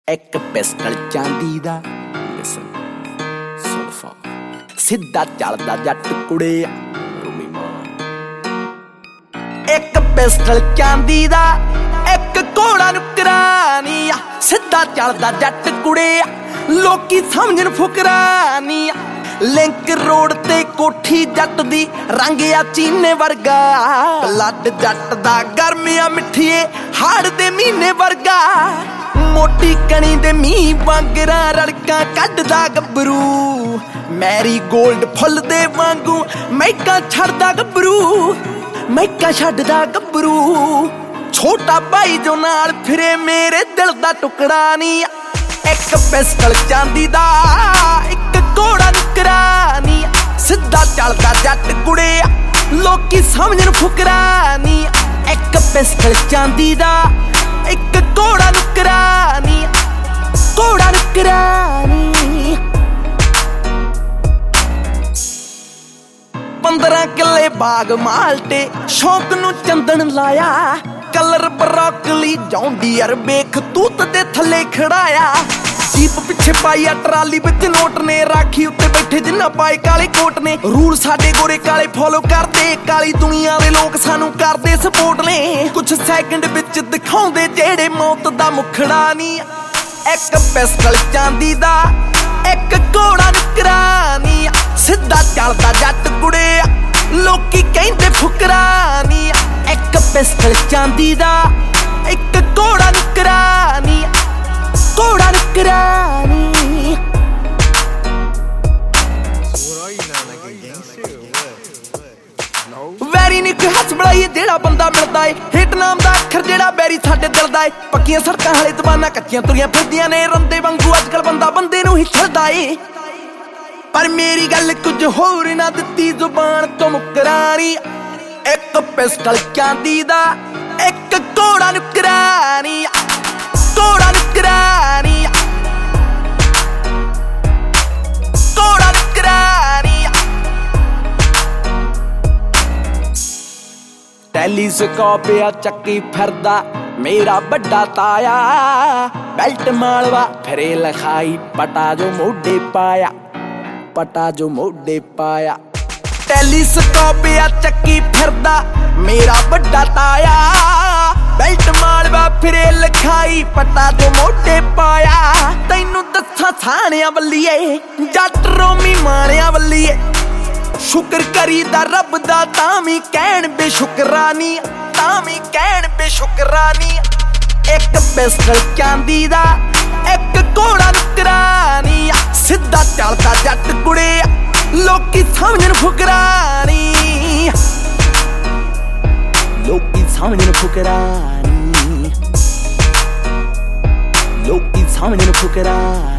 ਇੱਕ ਪਿਸਟਲ ਚਾਂਦੀ ਦਾ ਲਿਸਨ ਸੁਲਫਾ ਸਿੱਧਾ ਚੱਲਦਾ ਜੱਟ ਕੁੜੇ ਰੂਮੀ ਮਾਂ। ਇੱਕ ਪਿਸਟਲ ਚਾਂਦੀ ਦਾ ਇੱਕ ਘੋੜਾ ਨੁਕਰਾਨੀ ਸਿੱਧਾ ਚੱਲਦਾ ਜੱਟ ਕੁੜੇ ਲੋਕੀ ਸਮਝਣ ਫੁਕਰਾਨੀ। ਲਿੰਕ ਰੋਡ ਤੇ ਕੋਠੀ ਜੱਟ ਦੀ ਰੰਗ ਆ ਚੀਨੇ ਵਰਗਾ ਬਲੱਡ ਜੱਟ ਦਾ ਗਰਮਿਆ ਮਿੱਠੀਏ ਹਾੜ ਦੇ ਮਹੀਨੇ ਵਰਗਾ। ਮੋਟੀ ਕਣੀ ਦੇ ਮੀਂਹ ਵਾਂਗਰਾਂ ਰੜਕਾਂ ਕੱਢਦਾ ਗੱਭਰੂ ਮੈਰੀ ਗੋਲਡ ਫੁੱਲ ਦੇ ਵਾਂਗੂ ਮਹਿਕਾਂ ਛੱਡਦਾ ਗੱਭਰੂ ਮਹਿਕਾਂ ਛੱਡਦਾ ਗੱਭਰੂ। ਛੋਟਾ ਭਾਈ ਜੋ ਨਾਲ ਫਿਰੇ ਮੇਰੇ ਦਿਲ ਦਾ ਟੁਕੜਾ ਨੀ। ਇੱਕ ਪਿਸਟਲ ਚਾਂਦੀ ਦਾ ਇੱਕ ਘੋੜਾ ਨੁਕਰਾਨੀ ਸਿੱਧਾ ਚੱਲਦਾ ਜੱਟ ਕੁੜੇ ਲੋਕੀ ਸਮਝਣ ਫੁਕਰਾਨੀ। ਇੱਕ ਪਿਸਟਲ ਚਾਂਦੀ ਦਾ ਇੱਕ ਘੋੜਾ ਨੁਕਰਾਨੀ ਘੋੜਾ ਨੁਕਰਾਨੀ। 15 ਕਿੱਲੇ ਬਾਗ ਮਾਲਟੇ ਸ਼ੌਕ ਨੂੰ ਚੰਦਨ ਲਾਇਆ ਕਲਰ ਬਰੋਕਲੀ ਜੌਂਡੀਅਰ ਵੇਖ ਤੂਤ ਦੇ ਥੱਲੇ ਖੜਾਇਆ। ਜੀਪ ਪਿੱਛੇ ਪਾਈ ਆ ਟਰਾਲੀ ਵਿੱਚ ਨੋਟ ਨੇ ਰਾਖੀ ਉੱਤੇ ਬੈਠੇ ਜਿੰਨਾ ਪਾਏ ਕਾਲੇ ਕੋਟ ਨੇ। ਰੂਲ ਸਾਡੇ ਗੋਰੇ ਕਾਲੇ ਫੋਲੋ ਕਰਦੇ ਕਾਲੀ ਦੁਨੀਆ ਦੇ ਲੋਕ ਸਾਨੂੰ ਕਰਦੇ ਸਪੋਰਟ ਨੇ। ਕੁਛ ਸੈਕਿੰਡ ਵਿੱਚ ਦਿਖਾਉਂਦੇ ਜਿਹੜੇ ਮੌਤ ਦਾ ਮੁਖੜਾ ਨੀ। ਇੱਕ ਪਿਸਟਲ ਚਾਂਦੀ ਦਾ ਇੱਕ ਘੋੜਾ ਨੁਕਰਾਨੀ ਸਿੱਧਾ ਚੱਲਦਾ ਜੱਟ ਕੁੜੇ ਲੋਕੀ ਕਹਿੰਦੇ ਫੁਕਰਾਨੀ। ਇੱਕ ਪਿਸਟਲ ਚਾਂਦੀ ਦਾ ਇੱਕ ਘੋੜਾ ਨੁਕਰਾਨੀ ਘੋੜਾ ਨੁਕਰਾਨੀ। ਵੈਰੀ ਨੀ ਕੋਈ ਹੱਥ ਬੜਾਈਏ ਜਿਹੜਾ ਬੰਦਾ ਮਿਲਦਾ ਏ ਹਿੱਟ ਨਾਮ ਦਾ ਅੱਖਰ ਜਿਹੜਾ ਬੈਰੀ ਸਾਡੇ ਦਿਲ ਦਾ ਏ। ਪੱਕੀਆਂ ਸੜਕਾਂ ਹਾਲੇ ਜ਼ਬਾਨਾਂ ਕੱਚੀਆਂ ਤੁਰੀਆਂ ਫਿਰਦੀਆਂ ਨੇ ਰੰਦੇ ਵਾਂਗੂ ਅੱਜ ਕੱਲ ਬੰਦਾ ਬੰਦੇ ਨੂੰ ਹੀ ਛੱਡਦਾ ਏ। ਪਰ ਮੇਰੀ ਗੱਲ ਕੁਝ ਹੋਰ ਨਾ ਦਿੱਤੀ ਜ਼ੁਬਾਨ ਤੋਂ ਮੁਕਰਾਨੀ। ਇੱਕ ਪਿਸਟਲ ਚਾਂਦੀ ਦਾ ਇੱਕ ਘੋੜਾ ਨੁਕਰਾਨੀ ਘੋੜਾ ਨੁਕਰਾਨੀ ਘੋੜਾ ਨੁਕਰਾਨੀ। ਟੈਲੀਸਕੋਪ ਆ ਚੱਕੀ ਫਿਰਦਾ ਮੇਰਾ ਵੱਡਾ ਤਾਇਆ ਬੈਲਟ ਮਾਲਵਾ ਫਿਰੇ ਲਖਾਈ ਪਟਾ ਜੋ ਮੋਢੇ ਪਾਇਆ ਪਟਾ ਜੋ ਮੋਢੇ ਪਾਇਆ। ਟੈਲੀਸਕੋਪ ਆ ਚੱਕੀ ਫਿਰਦਾ ਮੇਰਾ ਵੱਡਾ ਤਾਇਆ ਬੈਲਟ ਮਾਲਵਾ ਫਿਰੇ ਲਖਾਈ ਪਟਾ ਜੋ ਮੋਢੇ ਪਾਇਆ। ਤੈਨੂੰ ਦੱਸਾਂ ਥਾਣਿਆਂ ਵੱਲੀਏ ਜੱਟ ਰੋਮੀ ਮਾਣਿਆਂ ਵੱਲੀਏ ਸ਼ੁਕਰ ਕਰੀਦਾ ਰੱਬ ਦਾ ਤਾਂ ਵੀ ਕਹਿਣ ਬੇਸ਼ੁਕਰਾਨੀ ਤਾਂ ਵੀ ਕਹਿਣ ਬੇਸ਼ੁਕਰਾਨੀ। ਇੱਕ ਪਿਸਟਲ ਚਾਂਦੀ ਦਾ ਇੱਕ ਘੋੜਾ ਨੁਕਰਾਨੀ ਸਿੱਧਾ ਚੱਲਦਾ ਜੱਟ ਕੁੜੇ ਲੋਕੀ ਸਮਝਣ ਫੁਕਰਾਨੀ ਲੋਕੀ ਸਮਝਣ ਫੁਕਰਾਨੀ ਲੋਕੀ ਸਮਝਣ ਫੁਕਰਾਨੀ।